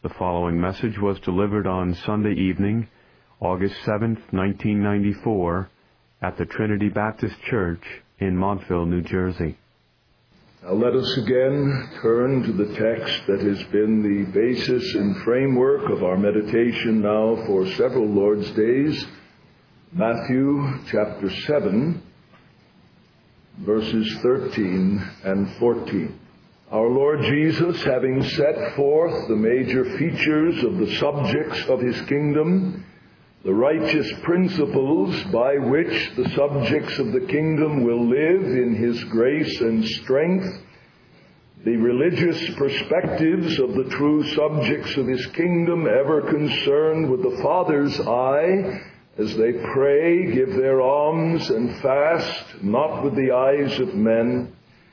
The following message was delivered on Sunday evening, August 7th, 1994, at the Trinity Baptist Church in Montville, New Jersey. Now let us again turn to the text that has been the basis and framework of our meditation now for several Lord's days, Matthew chapter 7, verses 13 and 14. Our Lord Jesus, having set forth the major features of the subjects of His kingdom, the righteous principles by which the subjects of the kingdom will live in His grace and strength, the religious perspectives of the true subjects of His kingdom ever concerned with the Father's eye as they pray, give their alms, and fast, not with the eyes of men.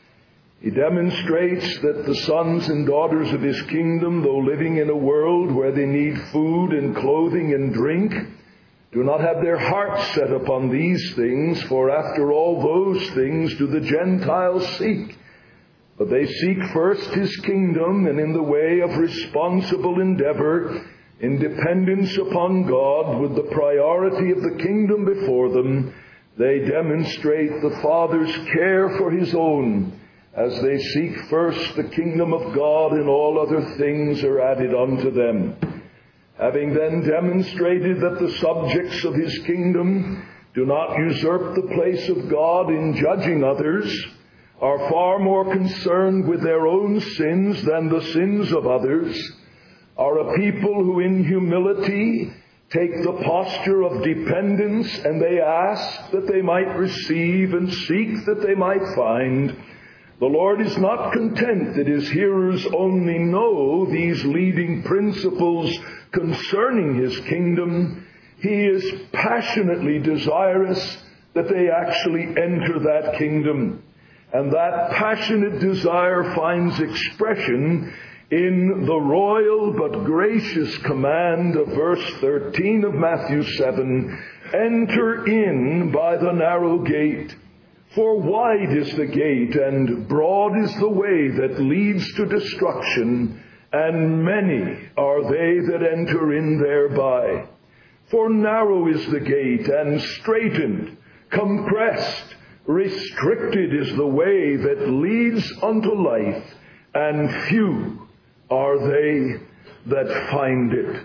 He demonstrates that the sons and daughters of His kingdom, though living in a world where they need food and clothing and drink, do not have their hearts set upon these things, for after all those things do the Gentiles seek. But they seek first His kingdom, and in the way of responsible endeavor, in dependence upon God, with the priority of the kingdom before them, they demonstrate the Father's care for His own, as they seek first the kingdom of God, and all other things are added unto them. Having then demonstrated that the subjects of His kingdom do not usurp the place of God in judging others, are far more concerned with their own sins than the sins of others, are a people who in humility take the posture of dependence, and they ask that they might receive and seek that they might find. The Lord is not content that His hearers only know these leading principles concerning His kingdom. He is passionately desirous that they actually enter that kingdom. And that passionate desire finds expression in the royal but gracious command of verse 13 of Matthew 7, "Enter in by the narrow gate. For wide is the gate, and broad is the way that leads to destruction, and many are they that enter in thereby. For narrow is the gate, and straitened, compressed, restricted is the way that leads unto life, and few are they that find it."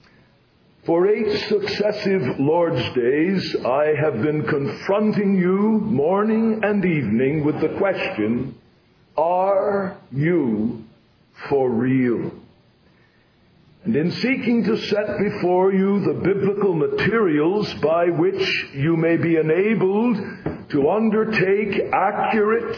For 8 successive Lord's days, I have been confronting you morning and evening with the question, are you for real? And in seeking to set before you the biblical materials by which you may be enabled to undertake accurate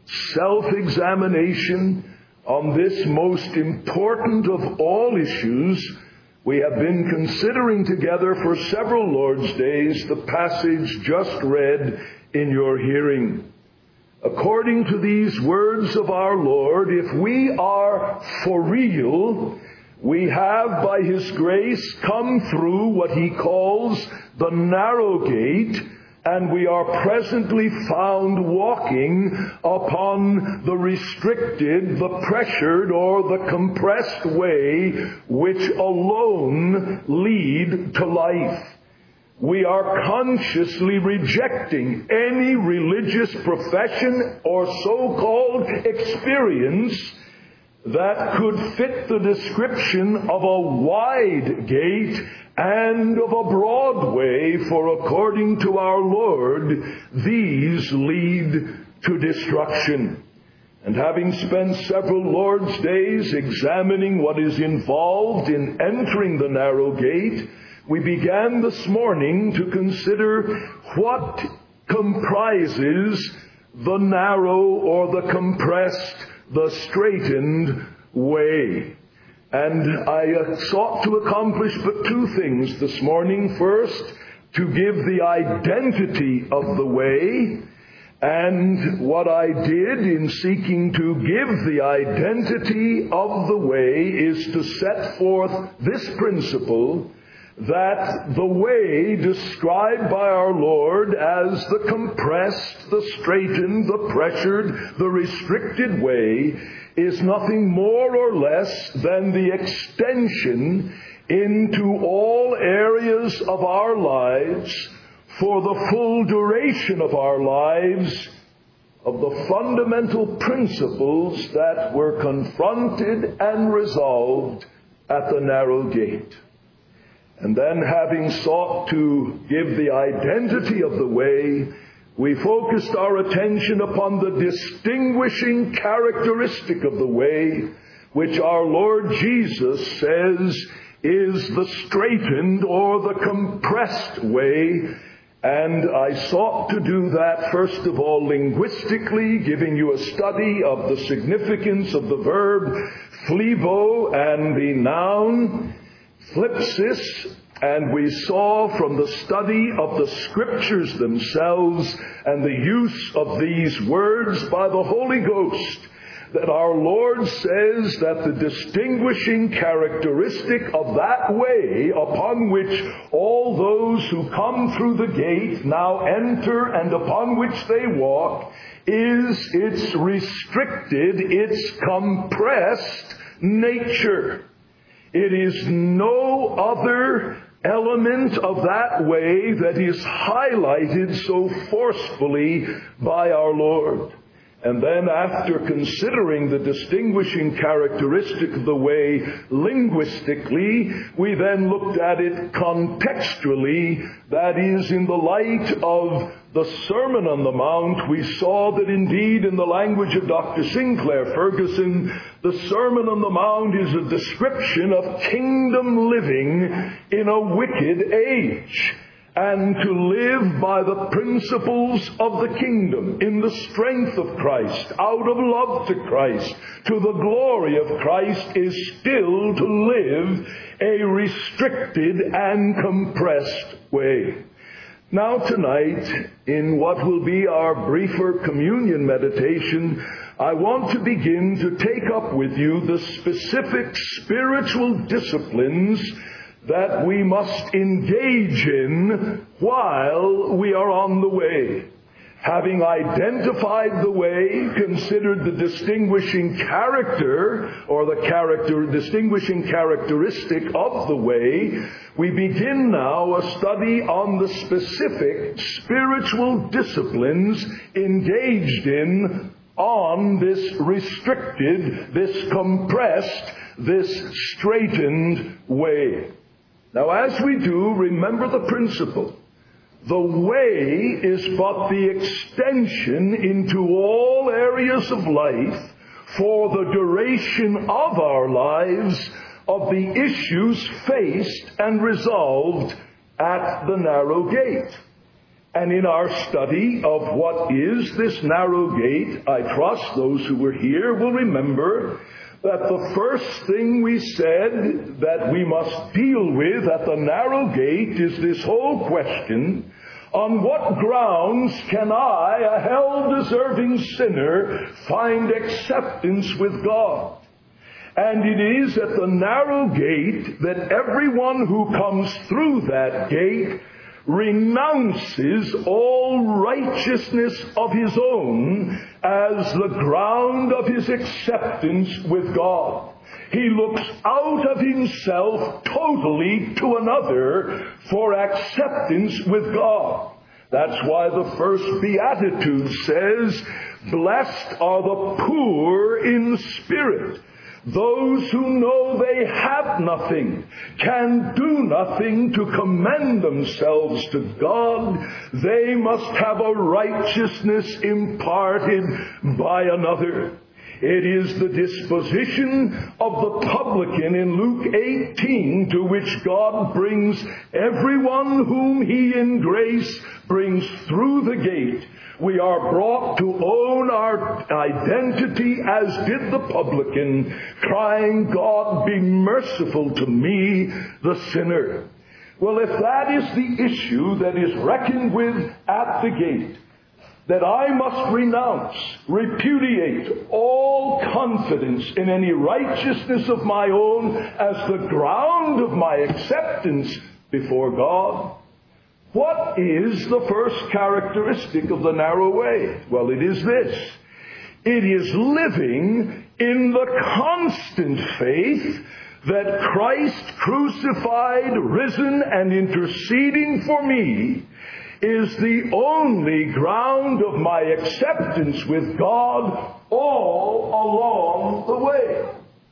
self-examination on this most important of all issues, we have been considering together for several Lord's days the passage just read in your hearing. According to these words of our Lord, if we are for real, we have by His grace come through what He calls the narrow gate, and we are presently found walking upon the restricted, the pressured, or the compressed way which alone lead to life. We are consciously rejecting any religious profession or so-called experience that could fit the description of a wide gate and of a broad way, for according to our Lord, these lead to destruction. And having spent several Lord's days examining what is involved in entering the narrow gate, we began this morning to consider what comprises the narrow or the compressed, the straitened way. And I sought to accomplish but 2 things this morning. First, to give the identity of the way. And what I did in seeking to give the identity of the way is to set forth this principle, that the way described by our Lord as the compressed, the straitened, the pressured, the restricted way is nothing more or less than the extension into all areas of our lives for the full duration of our lives of the fundamental principles that were confronted and resolved at the narrow gate. And then, having sought to give the identity of the way, we focused our attention upon the distinguishing characteristic of the way, which our Lord Jesus says is the straightened or the compressed way. And I sought to do that, first of all, linguistically, giving you a study of the significance of the verb phlevo and the noun phlipsis. And we saw from the study of the Scriptures themselves and the use of these words by the Holy Ghost that our Lord says that the distinguishing characteristic of that way upon which all those who come through the gate now enter and upon which they walk is its restricted, its compressed nature. It is no other element of that way that is highlighted so forcefully by our Lord. And then, after considering the distinguishing characteristic of the way linguistically, we then looked at it contextually, that is, in the light of the Sermon on the Mount. We saw that indeed, in the language of Dr. Sinclair Ferguson, the Sermon on the Mount is a description of kingdom living in a wicked age. And to live by the principles of the kingdom, in the strength of Christ, out of love to Christ, to the glory of Christ, is still to live a restricted and compressed way. Now tonight, in what will be our briefer communion meditation, I want to begin to take up with you the specific spiritual disciplines that we must engage in while we are on the way. Having identified the way, considered the distinguishing character or the distinguishing characteristic of the way, we begin now a study on the specific spiritual disciplines engaged in on this restricted, this compressed, this straightened way. Now, as we do, remember the principle. The way is but the extension into all areas of life for the duration of our lives of the issues faced and resolved at the narrow gate. And in our study of what is this narrow gate, I trust those who were here will remember that the first thing we said that we must deal with at the narrow gate is this whole question: on what grounds can I, a hell-deserving sinner, find acceptance with God? And it is at the narrow gate that everyone who comes through that gate renounces all righteousness of his own as the ground of his acceptance with God. He looks out of himself totally to another for acceptance with God. That's why the first beatitude says, "Blessed are the poor in spirit." Those who know they have nothing, can do nothing to commend themselves to God. They must have a righteousness imparted by another. It is the disposition of the publican in Luke 18 to which God brings everyone whom he in grace brings through the gate. We are brought to own our identity as did the publican, crying, "God, be merciful to me, the sinner." Well, if that is the issue that is reckoned with at the gate, that I must renounce, repudiate all confidence in any righteousness of my own as the ground of my acceptance before God, what is the first characteristic of the narrow way? Well, it is this. It is living in the constant faith that Christ crucified, risen, and interceding for me is the only ground of my acceptance with God all along the way.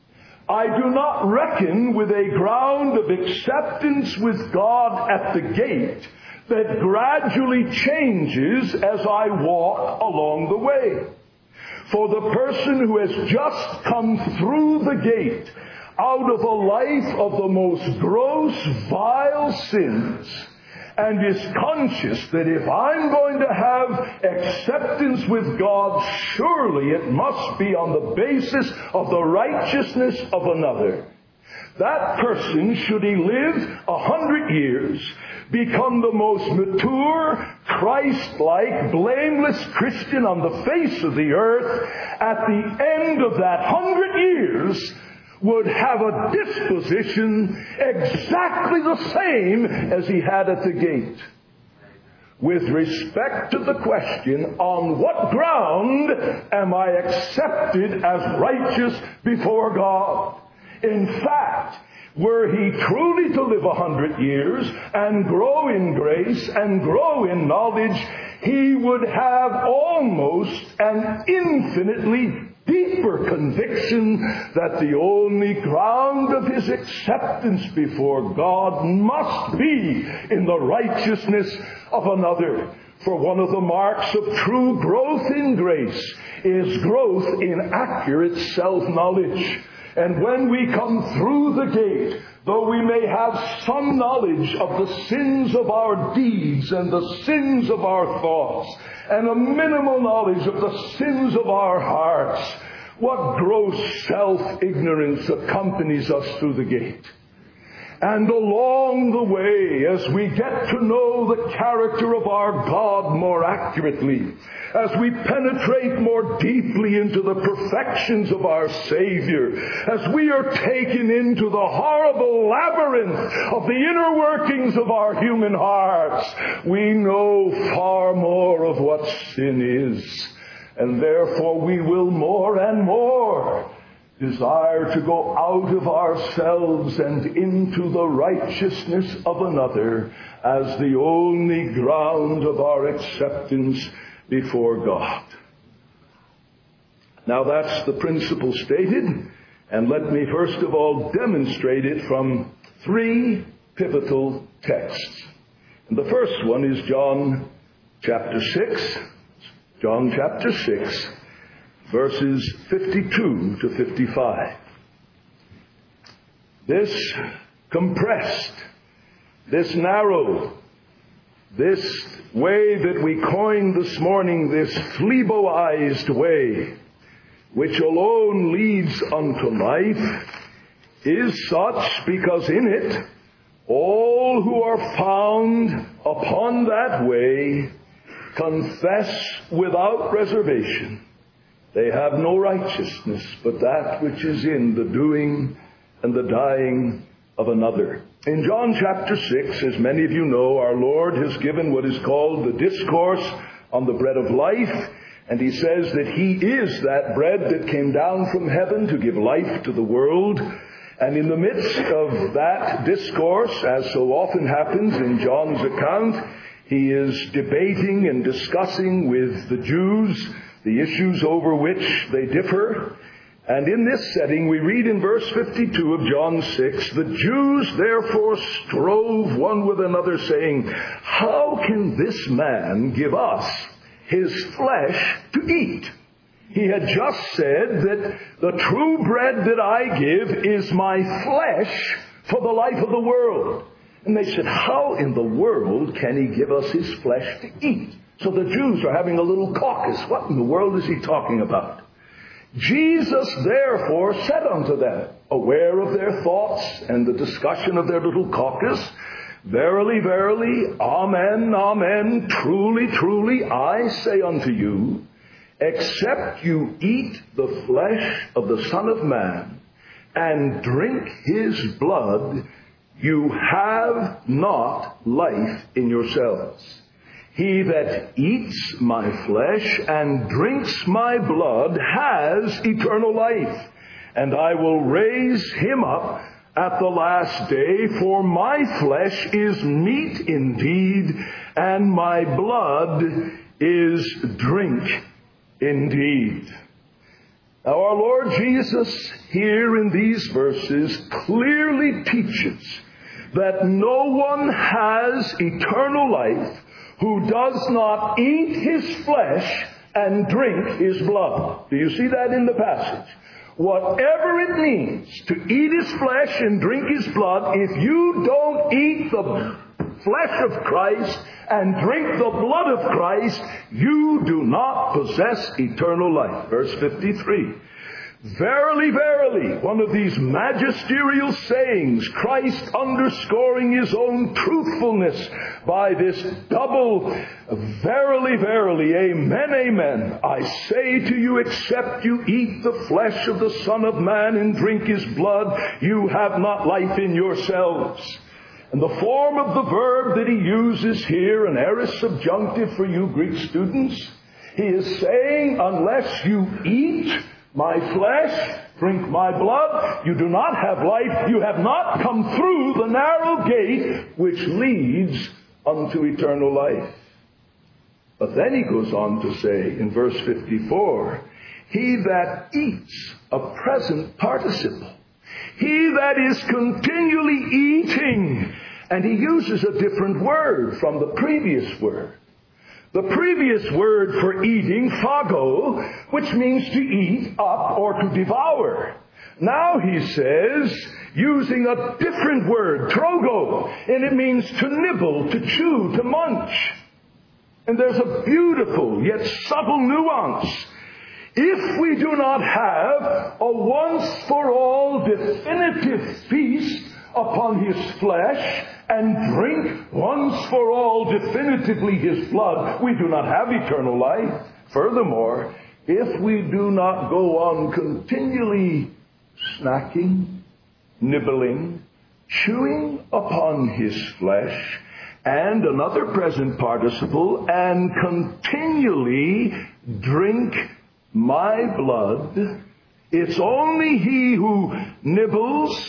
I do not reckon with a ground of acceptance with God at the gate that gradually changes as I walk along the way. For the person who has just come through the gate out of a life of the most gross, vile sins, and is conscious that if I'm going to have acceptance with God, surely it must be on the basis of the righteousness of another. That person, should he live 100 years, become the most mature, Christ-like, blameless Christian on the face of the earth, at the end of that 100 years, would have a disposition exactly the same as he had at the gate. With respect to the question, on what ground am I accepted as righteous before God? In fact, were he truly to live 100 years and grow in grace and grow in knowledge, he would have almost an infinitely deeper conviction that the only ground of his acceptance before God must be in the righteousness of another. For one of the marks of true growth in grace is growth in accurate self-knowledge. And when we come through the gate, though we may have some knowledge of the sins of our deeds and the sins of our thoughts, and a minimal knowledge of the sins of our hearts, what gross self-ignorance accompanies us through the gate. And along the way, as we get to know the character of our God more accurately, as we penetrate more deeply into the perfections of our Savior, as we are taken into the horrible labyrinth of the inner workings of our human hearts, we know far more of what sin is. And therefore we will more and more desire to go out of ourselves and into the righteousness of another as the only ground of our acceptance before God. Now that's the principle stated, and let me first of all demonstrate it from three pivotal texts. And the first one is John chapter 6. John chapter 6, verses 52 to 55. This compressed, this narrow, this way that we coined this morning, this Phleboized way, which alone leads unto life, is such because in it all who are found upon that way confess without reservation they have no righteousness but that which is in the doing and the dying of another. In John chapter 6, as many of you know, our Lord has given what is called the discourse on the bread of life, and he says that he is that bread that came down from heaven to give life to the world. And in the midst of that discourse, as so often happens in John's account, he is debating and discussing with the Jews the issues over which they differ. And in this setting, we read in verse 52 of John 6, the Jews therefore strove one with another, saying, how can this man give us his flesh to eat? He had just said that the true bread that I give is my flesh for the life of the world. And they said, how in the world can he give us his flesh to eat? So the Jews are having a little caucus. What in the world is he talking about? Jesus therefore said unto them, aware of their thoughts and the discussion of their little caucus, verily, verily, amen, amen, truly, truly, I say unto you, except you eat the flesh of the Son of Man and drink his blood, you have not life in yourselves. He that eats my flesh and drinks my blood has eternal life, and I will raise him up at the last day, for my flesh is meat indeed, and my blood is drink indeed. Now our Lord Jesus here in these verses clearly teaches that no one has eternal life who does not eat his flesh and drink his blood. Do you see that in the passage? Whatever it means to eat his flesh and drink his blood, if you don't eat the flesh of Christ and drink the blood of Christ, you do not possess eternal life. Verse 53. Verily, verily, one of these magisterial sayings, Christ underscoring his own truthfulness by this double, verily, verily, amen, amen. I say to you, except you eat the flesh of the Son of Man and drink his blood, you have not life in yourselves. And the form of the verb that he uses here, an aorist subjunctive for you Greek students, he is saying, unless you eat my flesh, drink my blood, you do not have life. You have not come through the narrow gate which leads unto eternal life. But then he goes on to say in verse 54, he that eats, a present participle. He that is continually eating. And he uses a different word from the previous word. The previous word for eating, phago, which means to eat up or to devour. Now he says, using a different word, trogo, and it means to nibble, to chew, to munch. And there's a beautiful yet subtle nuance. If we do not have a once-for-all definitive feast upon his flesh and drink once for all definitively his blood, we do not have eternal life. Furthermore, if we do not go on continually snacking, nibbling, chewing upon his flesh, and another present participle, and continually drink my blood, it's only he who nibbles,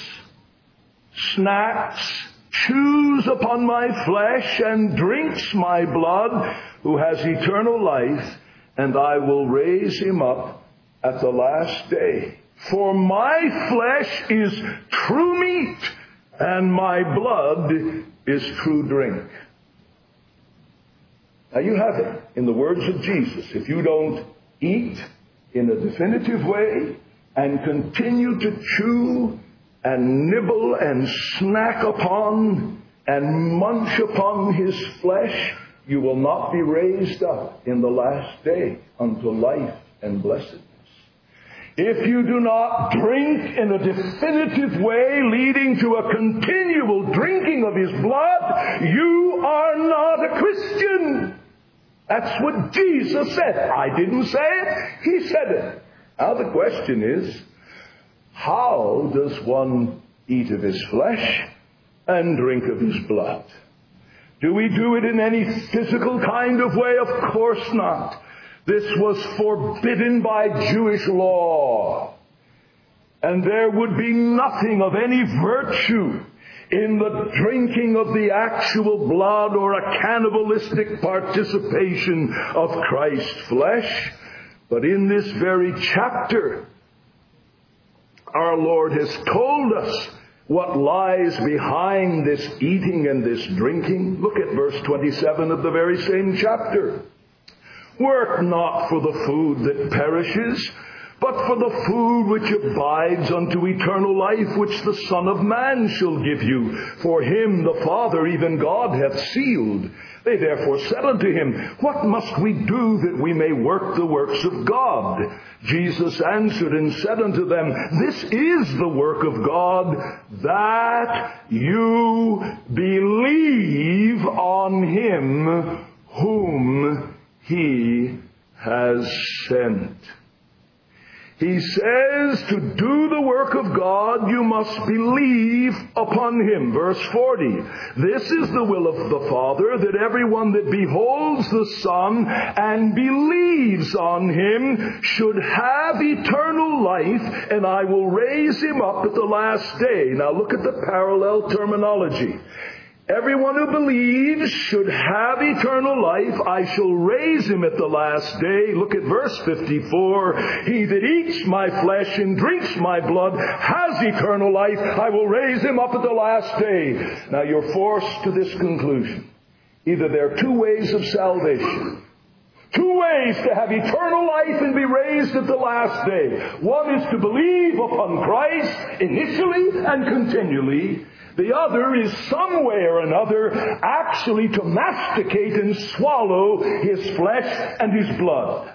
snacks, chews upon my flesh, and drinks my blood, who has eternal life, and I will raise him up at the last day. For my flesh is true meat, and my blood is true drink. Now you have it in the words of Jesus. If you don't eat in a definitive way and continue to chew and nibble and snack upon and munch upon his flesh, you will not be raised up in the last day unto life and blessedness. If you do not drink in a definitive way leading to a continual drinking of his blood, you are not a Christian. That's what Jesus said. I didn't say it. He said it. Now the question is, how does one eat of his flesh and drink of his blood? Do we do it in any physical kind of way? Of course not. This was forbidden by Jewish law. And there would be nothing of any virtue in the drinking of the actual blood or a cannibalistic participation of Christ's flesh. But in this very chapter, our Lord has told us what lies behind this eating and this drinking. Look at verse 27 of the very same chapter. Work not for the food that perishes, but for the food which abides unto eternal life, which the Son of Man shall give you. For him the Father, even God, hath sealed. They therefore said unto him, What must we do that we may work the works of God? Jesus answered and said unto them, This is the work of God, that you believe on him whom he has sent. He says to do the work of God, you must believe upon Him. Verse 40, this is the will of the Father, that everyone that beholds the Son and believes on Him should have eternal life, and I will raise him up at the last day. Now look at the parallel terminology. Everyone who believes should have eternal life. I shall raise him at the last day. Look at verse 54. He that eats my flesh and drinks my blood has eternal life. I will raise him up at the last day. Now you're forced to this conclusion. Either there are two ways of salvation. Two ways to have eternal life and be raised at the last day. One is to believe upon Christ initially and continually. The other is some way or another actually to masticate and swallow His flesh and His blood.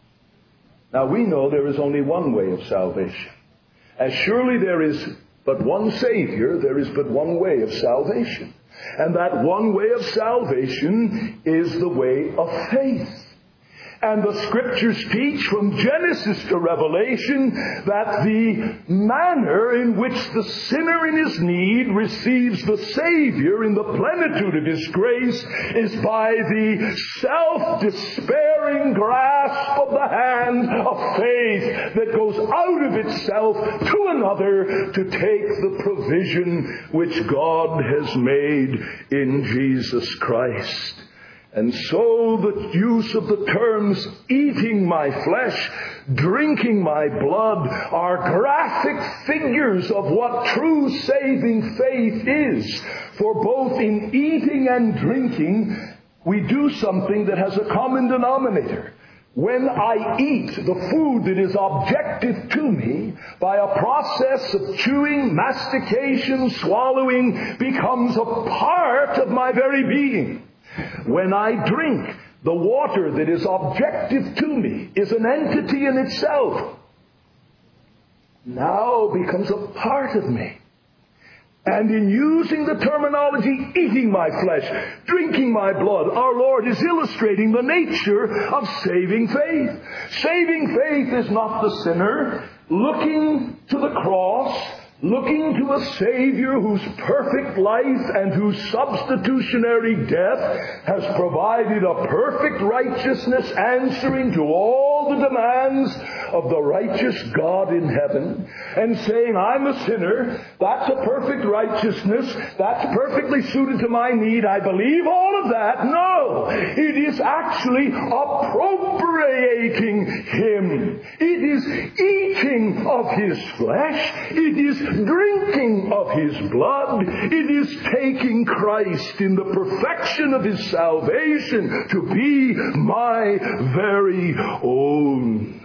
Now we know there is only one way of salvation. As surely there is but one Savior, there is but one way of salvation. And that one way of salvation is the way of faith. And the Scriptures teach from Genesis to Revelation that the manner in which the sinner in his need receives the Savior in the plenitude of His grace is by the self-despairing grasp of the hand of faith that goes out of itself to another to take the provision which God has made in Jesus Christ. And so the use of the terms eating my flesh, drinking my blood are graphic figures of what true saving faith is. For both in eating and drinking, we do something that has a common denominator. When I eat the food that is objective to me, by a process of chewing, mastication, swallowing, becomes a part of my very being. When I drink, the water that is objective to me is an entity in itself. Now becomes a part of me. And in using the terminology, eating my flesh, drinking my blood, our Lord is illustrating the nature of saving faith. Saving faith is not the sinner looking to the cross, looking to a Savior whose perfect life and whose substitutionary death has provided a perfect righteousness answering to all the demands of the righteous God in heaven, and saying, I'm a sinner, that's a perfect righteousness, that's perfectly suited to my need, I believe all of that. No, it is actually appropriating Him. It is eating of His flesh. It is drinking of His blood. It is taking Christ in the perfection of His salvation to be my very own.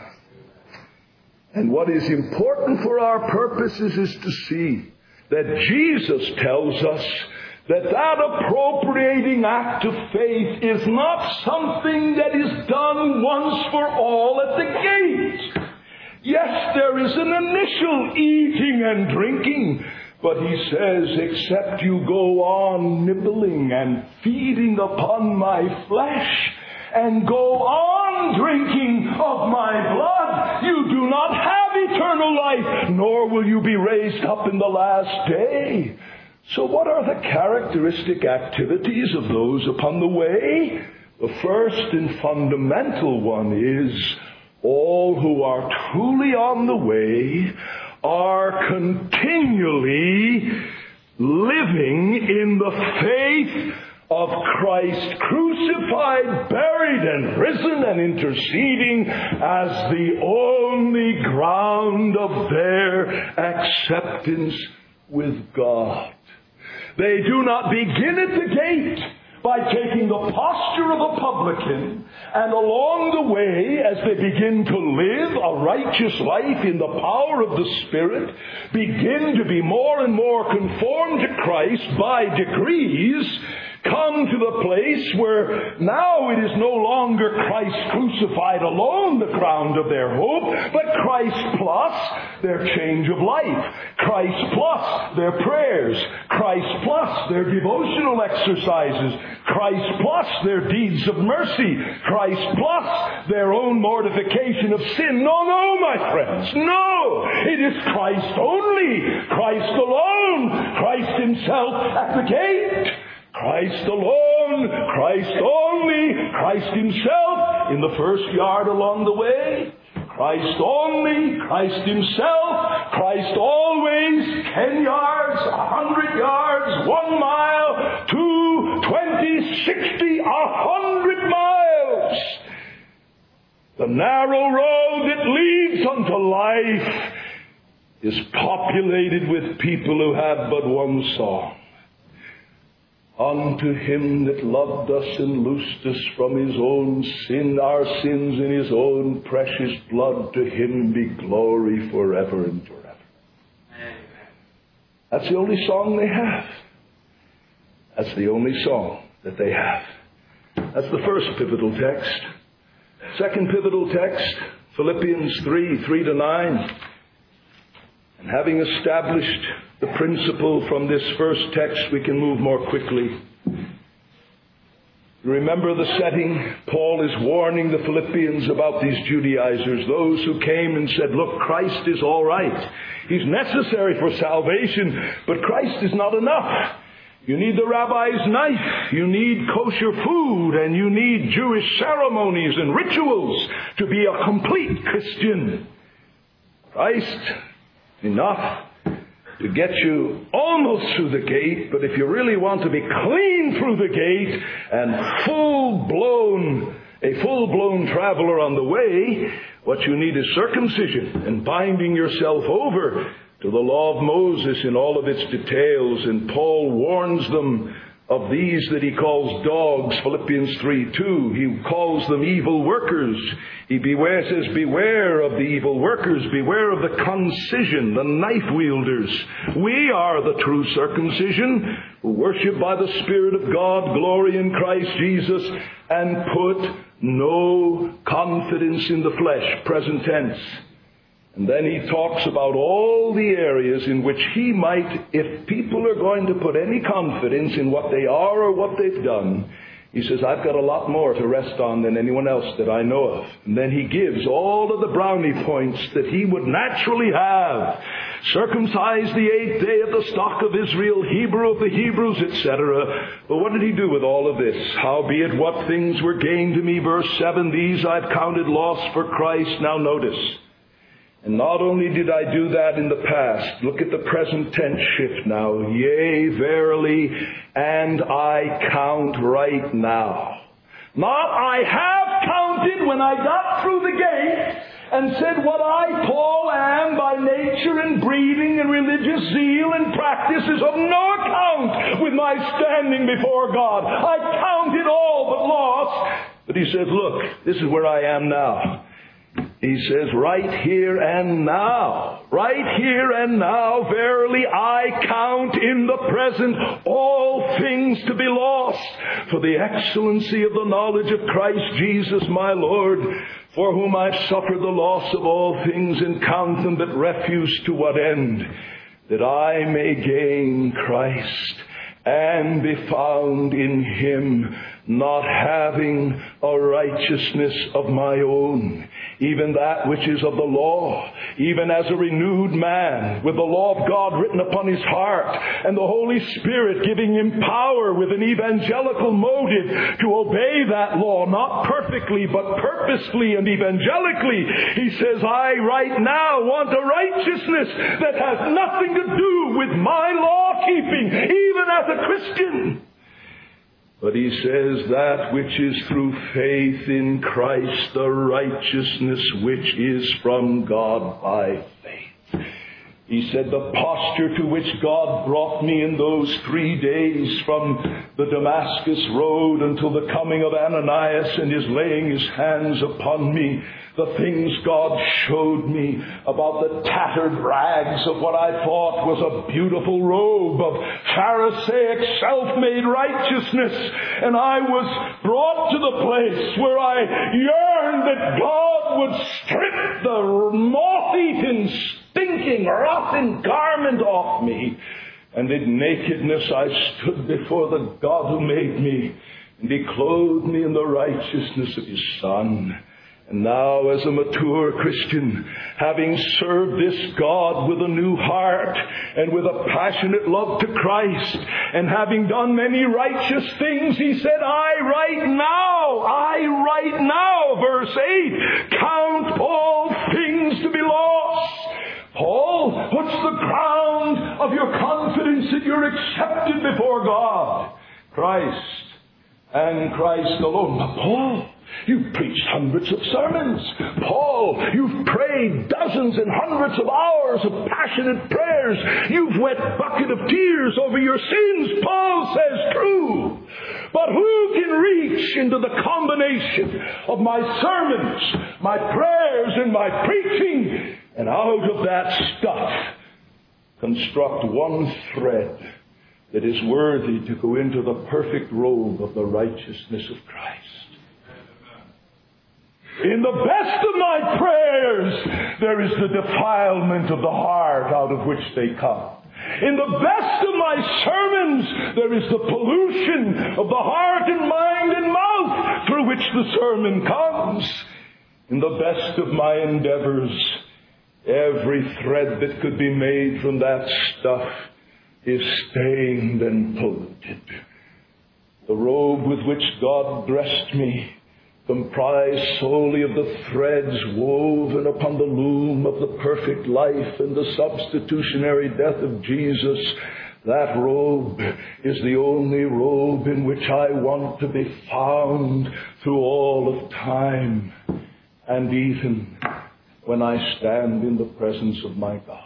And what is important for our purposes is to see that Jesus tells us that appropriating act of faith is not something that is done once for all at the gate. Yes, there is an initial eating and drinking, but He says, except you go on nibbling and feeding upon my flesh and go on drinking of my blood, you do not have eternal life, nor will you be raised up in the last day. So what are the characteristic activities of those upon the way? The first and fundamental one is all who are truly on the way are continually living in the faith of Christ crucified, buried, and risen, and interceding as the only ground of their acceptance with God. They do not begin at the gate by taking the posture of a publican, and along the way, as they begin to live a righteous life in the power of the Spirit, begin to be more and more conformed to Christ by degrees, come to the place where now it is no longer Christ crucified alone the ground of their hope, but Christ plus their change of life, Christ plus their prayers, Christ plus their devotional exercises, Christ plus their deeds of mercy, Christ plus their own mortification of sin. No, my friends, no! It is Christ only, Christ alone, Christ himself at the gate. Christ alone, Christ only, Christ himself in the first yard along the way. Christ only, Christ himself, Christ always, 10 yards, 100 yards, 1 mile, 2, 20, 60, 100 miles. The narrow road that leads unto life is populated with people who have but one song. Unto him that loved us and loosed us from his own sin, our sins in his own precious blood, to him be glory forever and forever. Amen. That's the only song they have. That's the only song that they have. That's the first pivotal text. Second pivotal text, Philippians 3:3-9. And having established the principle from this first text, we can move more quickly. Remember the setting. Paul is warning the Philippians about these Judaizers, those who came and said, look, Christ is all right. He's necessary for salvation, but Christ is not enough. You need the rabbi's knife, you need kosher food, and you need Jewish ceremonies and rituals to be a complete Christian. Christ, enough to get you almost through the gate, but if you really want to be clean through the gate and a full-blown traveler on the way, what you need is circumcision and binding yourself over to the law of Moses in all of its details. And Paul warns them of these that he calls dogs, Philippians 3:2. He calls them evil workers. He says, beware of the evil workers, beware of the concision, the knife wielders. We are the true circumcision, who worship by the Spirit of God, glory in Christ Jesus, and put no confidence in the flesh, present tense. And then he talks about all the areas in which he might, if people are going to put any confidence in what they are or what they've done, he says, I've got a lot more to rest on than anyone else that I know of. And then he gives all of the brownie points that he would naturally have. Circumcised the 8th day of the stock of Israel, Hebrew of the Hebrews, etc. But what did he do with all of this? Howbeit what things were gained to me, verse 7, these I've counted loss for Christ. Now notice. And not only did I do that in the past, look at the present tense shift now. Yea, verily, and I count right now. Not I have counted when I got through the gate and said what I, Paul, am by nature and breeding and religious zeal and practice is of no account with my standing before God. I count it all but loss. But he says, look, this is where I am now. He says, right here and now, verily I count in the present all things to be lost for the excellency of the knowledge of Christ Jesus my Lord, for whom I've suffered the loss of all things and count them but refuse, to what end? That I may gain Christ and be found in him, not having a righteousness of my own, even that which is of the law, even as a renewed man, with the law of God written upon his heart, and the Holy Spirit giving him power with an evangelical motive to obey that law, not perfectly, but purposefully and evangelically. He says, I right now want a righteousness that has nothing to do with my law keeping, even as a Christian. But he says that which is through faith in Christ, the righteousness which is from God by faith. He said, the posture to which God brought me in those 3 days from the Damascus road until the coming of Ananias and his laying his hands upon me, the things God showed me about the tattered rags of what I thought was a beautiful robe of Pharisaic self-made righteousness. And I was brought to the place where I yearned that God would strip the moth-eaten, stinking, rotten garment off me. And in nakedness I stood before the God who made me, and He clothed me in the righteousness of His Son. And now, as a mature Christian, having served this God with a new heart and with a passionate love to Christ, and having done many righteous things, he said, I right now, verse 8, count all things to be lost. Paul, what's the ground of your confidence that you're accepted before God? Christ, and Christ alone. But Paul, you've preached hundreds of sermons. Paul, you've prayed dozens and hundreds of hours of passionate prayers. You've wet bucket of tears over your sins. Paul says true. But who can reach into the combination of my sermons, my prayers, and my preaching, and out of that stuff construct one thread that is worthy to go into the perfect robe of the righteousness of Christ? In the best of my prayers, there is the defilement of the heart out of which they come. In the best of my sermons, there is the pollution of the heart and mind and mouth through which the sermon comes. In the best of my endeavors, every thread that could be made from that stuff is stained and polluted. The robe with which God dressed me comprised solely of the threads woven upon the loom of the perfect life and the substitutionary death of Jesus. That robe is the only robe in which I want to be found through all of time, and even when I stand in the presence of my God.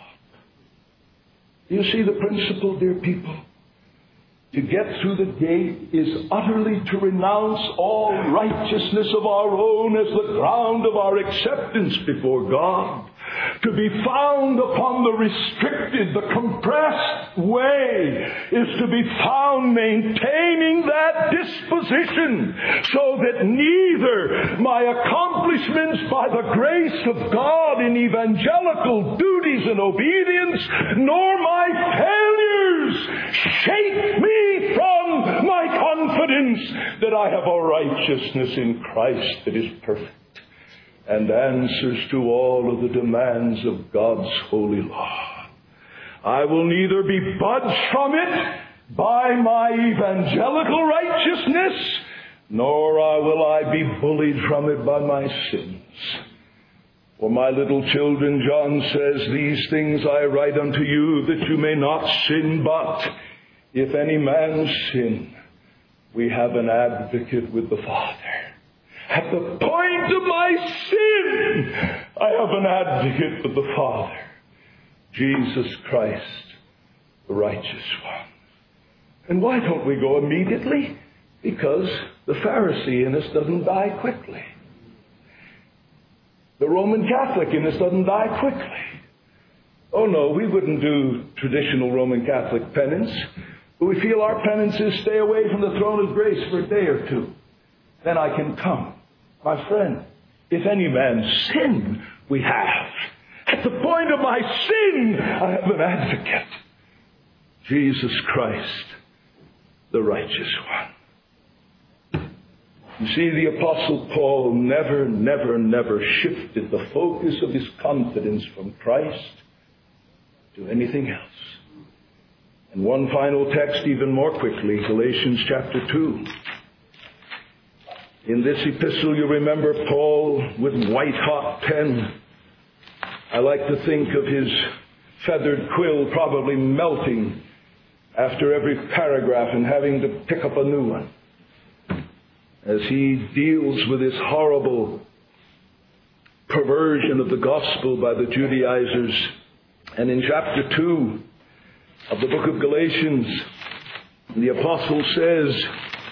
Do you see the principle, dear people? To get through the gate is utterly to renounce all righteousness of our own as the ground of our acceptance before God. To be found upon the restricted, the compressed way is to be found maintaining that disposition so that neither my accomplishments by the grace of God in evangelical duties and obedience nor my failures shake me from my confidence that I have a righteousness in Christ that is perfect and answers to all of the demands of God's holy law. I will neither be budged from it by my evangelical righteousness, nor will I be bullied from it by my sins. For my little children, John says, these things I write unto you that you may not sin, but if any man sin, we have an advocate with the Father. At the point of my sin, I have an advocate with the Father, Jesus Christ, the righteous one. And why don't we go immediately? Because the Pharisee in us doesn't die quickly. The Roman Catholic in us doesn't die quickly. Oh no, we wouldn't do traditional Roman Catholic penance, but we feel our penance is stay away from the throne of grace for a day or two. Then I can come. My friend, if any man sin, we have. At the point of my sin, I have an advocate. Jesus Christ, the righteous one. You see, the Apostle Paul never shifted the focus of his confidence from Christ to anything else. And one final text even more quickly, Galatians chapter 2. In this epistle, you remember Paul with white-hot pen. I like to think of his feathered quill probably melting after every paragraph and having to pick up a new one as he deals with this horrible perversion of the gospel by the Judaizers And in chapter 2 of the book of Galatians, the apostle says,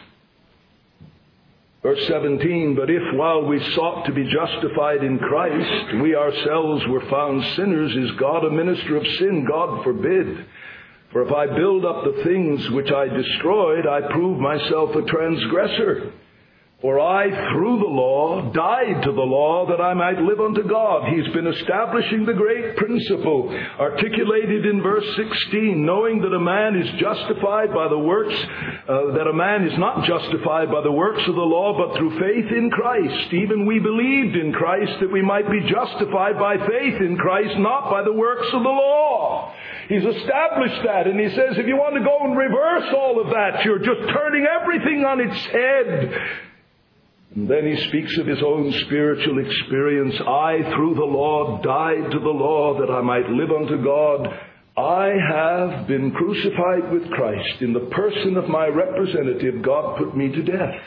verse 17, "But if while we sought to be justified in Christ, we ourselves were found sinners, is God a minister of sin? God forbid. For if I build up the things which I destroyed, I prove myself a transgressor. For I, through the law, died to the law that I might live unto God." He's been establishing the great principle articulated in verse 16, knowing that a man is justified by the works, that a man is not justified by the works of the law, but through faith in Christ. Even we believed in Christ that we might be justified by faith in Christ, not by the works of the law. He's established that, and he says if you want to go and reverse all of that, you're just turning everything on its head. And then he speaks of his own spiritual experience. "I, through the law, died to the law that I might live unto God. I have been crucified with Christ. In the person of my representative, God put me to death.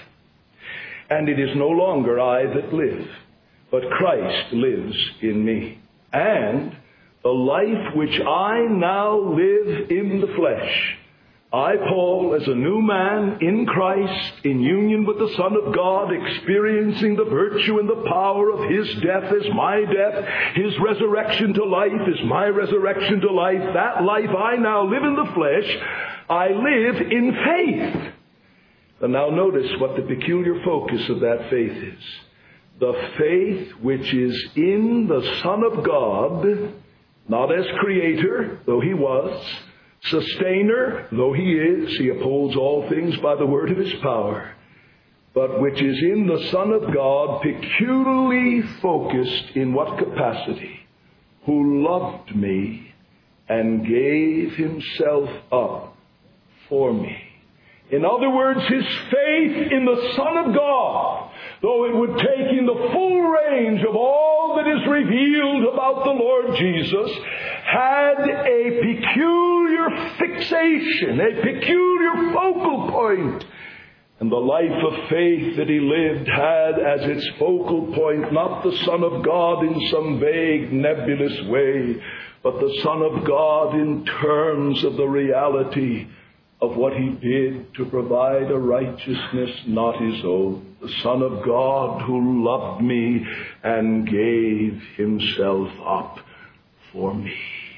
And it is no longer I that live, but Christ lives in me. And the life which I now live in the flesh, I, Paul, as a new man in Christ, in union with the Son of God, experiencing the virtue and the power of His death as my death, His resurrection to life as my resurrection to life, that life I now live in the flesh, I live in faith." And now notice what the peculiar focus of that faith is. The faith which is in the Son of God, not as creator, though He was, sustainer, though He is, He upholds all things by the word of His power, but which is in the Son of God, peculiarly focused in what capacity? Who loved me and gave Himself up for me. In other words, his faith in the Son of God, though it would take in the full range of all that is revealed about the Lord Jesus, had a peculiar fixation, a peculiar focal point. And the life of faith that he lived had as its focal point not the Son of God in some vague, nebulous way, but the Son of God in terms of the reality of what He did to provide a righteousness not His own. The Son of God who loved me and gave Himself up for me.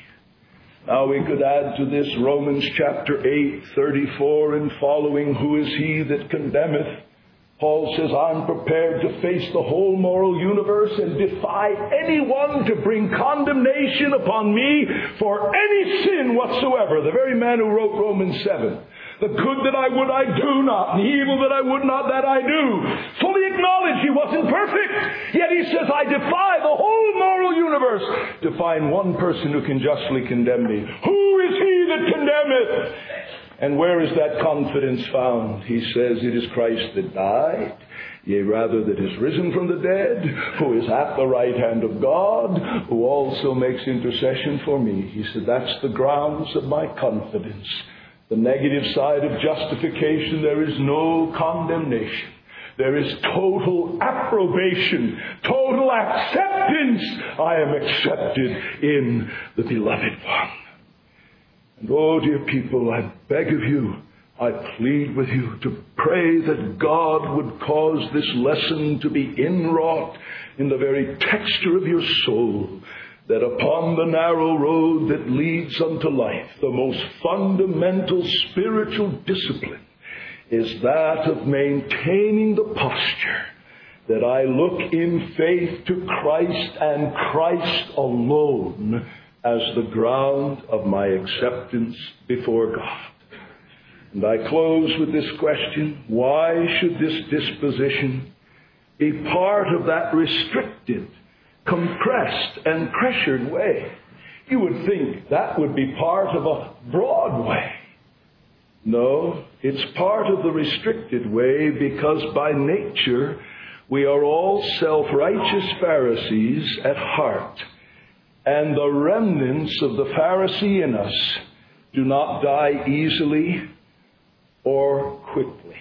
Now we could add to this Romans chapter 8:34 and following, "Who is he that condemneth?" Paul says, I'm prepared to face the whole moral universe and defy anyone to bring condemnation upon me for any sin whatsoever. The very man who wrote Romans 7. The good that I would I do not, and the evil that I would not that I do. Fully acknowledge he wasn't perfect. Yet he says, I defy the whole moral universe to find one person who can justly condemn me. Who is he that condemneth? And where is that confidence found? He says, it is Christ that died, yea, rather that is risen from the dead, who is at the right hand of God, who also makes intercession for me. He said, that's the grounds of my confidence. The negative side of justification, there is no condemnation. There is total approbation, total acceptance. I am accepted in the Beloved One. And oh, dear people, I beg of you, I plead with you to pray that God would cause this lesson to be inwrought in the very texture of your soul, that upon the narrow road that leads unto life, the most fundamental spiritual discipline is that of maintaining the posture that I look in faith to Christ and Christ alone as the ground of my acceptance before God. And I close with this question: why should this disposition be part of that restricted, compressed, and pressured way? You would think that would be part of a broad way. No, it's part of the restricted way because by nature we are all self-righteous Pharisees at heart. And the remnants of the Pharisee in us do not die easily or quickly.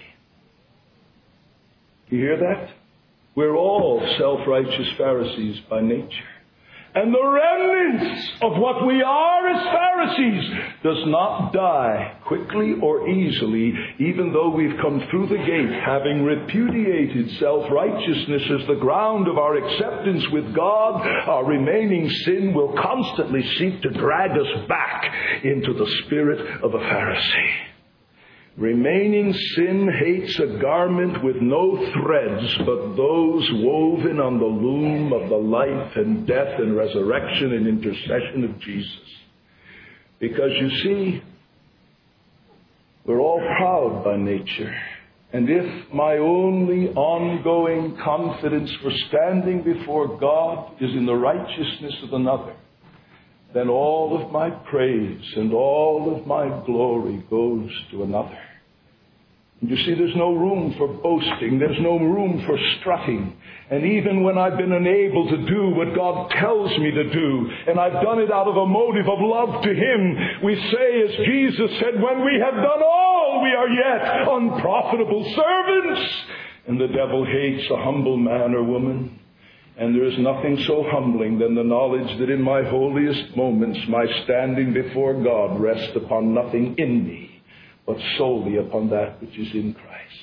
Do you hear that? We're all self-righteous Pharisees by nature. And the remnants of what we are as Pharisees does not die quickly or easily, even though we've come through the gate, having repudiated self-righteousness as the ground of our acceptance with God. Our remaining sin will constantly seek to drag us back into the spirit of a Pharisee. Remaining sin hates a garment with no threads but those woven on the loom of the life and death and resurrection and intercession of Jesus. Because you see, we're all proud by nature. And if my only ongoing confidence for standing before God is in the righteousness of another, then all of my praise and all of my glory goes to another. And you see, there's no room for boasting. There's no room for strutting. And even when I've been unable to do what God tells me to do, and I've done it out of a motive of love to Him, we say, as Jesus said, when we have done all, we are yet unprofitable servants. And the devil hates a humble man or woman. And there is nothing so humbling than the knowledge that in my holiest moments, my standing before God rests upon nothing in me, but solely upon that which is in Christ.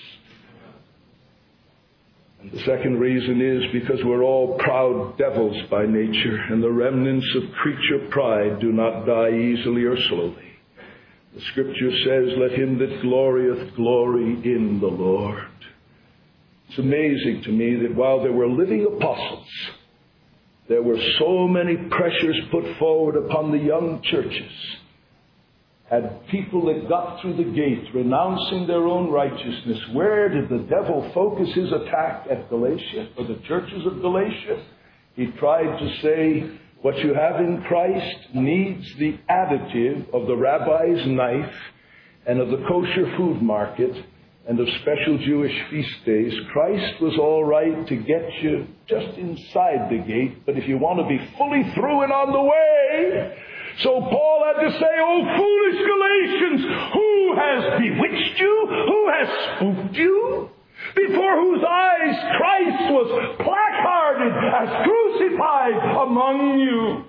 And the second reason is because we're all proud devils by nature, and the remnants of creature pride do not die easily or slowly. The Scripture says, let him that glorieth glory in the Lord. It's amazing to me that while there were living apostles, there were so many pressures put forward upon the young churches. Had people that got through the gate renouncing their own righteousness, where did the devil focus his attack? At Galatia, or the churches of Galatia? He tried to say, what you have in Christ needs the additive of the rabbi's knife and of the kosher food market and of special Jewish feast days. Christ was all right to get you just inside the gate, but if you want to be fully through and on the way... So Paul had to say, oh, foolish Galatians, who has bewitched you? Who has spooked you? Before whose eyes Christ was placarded as crucified among you.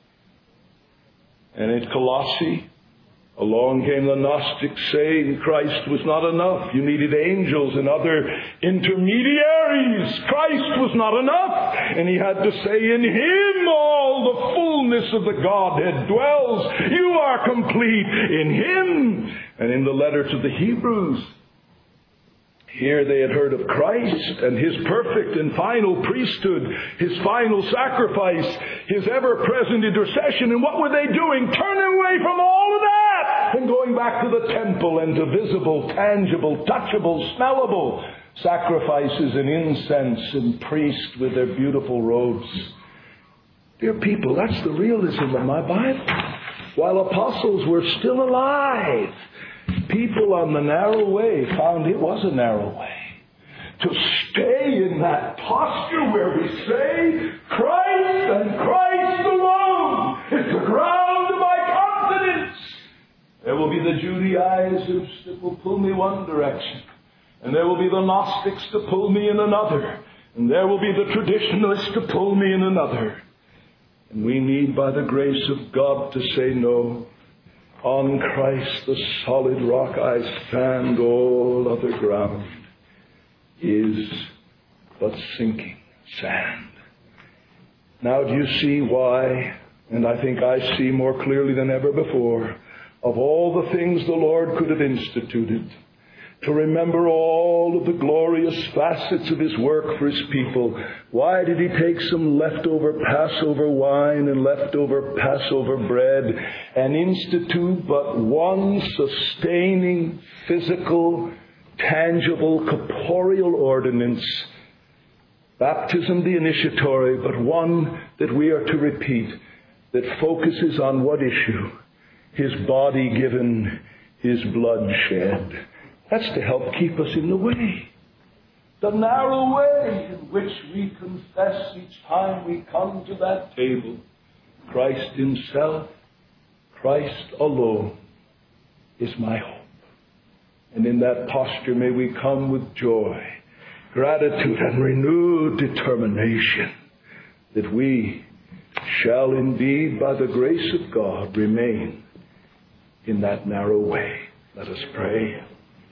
And at Colossae, along came the Gnostics saying Christ was not enough. You needed angels and other intermediaries. Christ was not enough. And he had to say, in Him all the fullness of the Godhead dwells. You are complete in Him. And in the letter to the Hebrews, here they had heard of Christ and His perfect and final priesthood, His final sacrifice, His ever-present intercession. And what were they doing? Turning away from all of that and going back to the temple and to visible, tangible, touchable, smellable sacrifices and incense and priests with their beautiful robes. Dear people, that's the realism of my Bible. While apostles were still alive, people on the narrow way found it was a narrow way. To stay in that posture where we say, Christ and Christ alone is the ground of my confidence. There will be the Judaizers that will pull me one direction. And there will be the Gnostics to pull me in another. And there will be the traditionalists to pull me in another. And we need, by the grace of God, to say no. On Christ, the solid rock, I stand. All other ground is but sinking sand. Now do you see why? And I think I see more clearly than ever before. Of all the things the Lord could have instituted, to remember all of the glorious facets of His work for His people, why did He take some leftover Passover wine and leftover Passover bread and institute but one sustaining, physical, tangible, corporeal ordinance? Baptism the initiatory, but one that we are to repeat, that focuses on what issue? His body given, His blood shed. That's to help keep us in the way. The narrow way in which we confess each time we come to that table. Christ Himself, Christ alone is my hope. And in that posture may we come with joy, gratitude, and renewed determination that we shall indeed, by the grace of God, remain in that narrow way. Let us pray.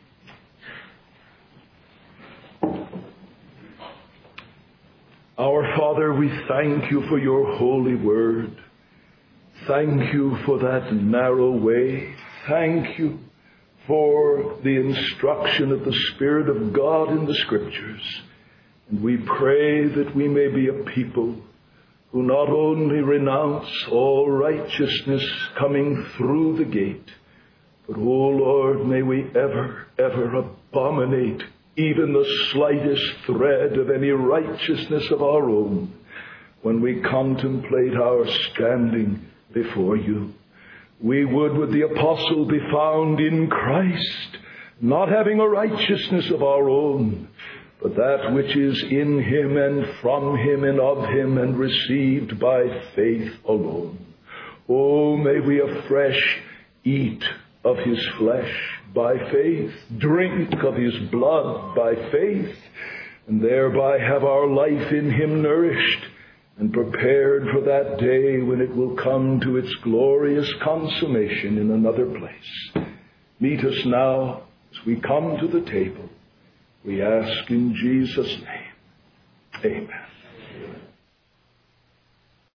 Our Father, we thank you for your holy word. Thank you for that narrow way. Thank you for the instruction of the Spirit of God in the Scriptures. And we pray that we may be a people who not only renounce all righteousness coming through the gate, but, O Lord, may we ever, ever abominate even the slightest thread of any righteousness of our own when we contemplate our standing before you. We would, with the apostle, be found in Christ, not having a righteousness of our own, but that which is in him and from him and of him and received by faith alone. Oh, may we afresh eat of his flesh by faith, drink of his blood by faith, and thereby have our life in him nourished and prepared for that day when it will come to its glorious consummation in another place. Meet us now as we come to the table. We ask in Jesus' name. Amen.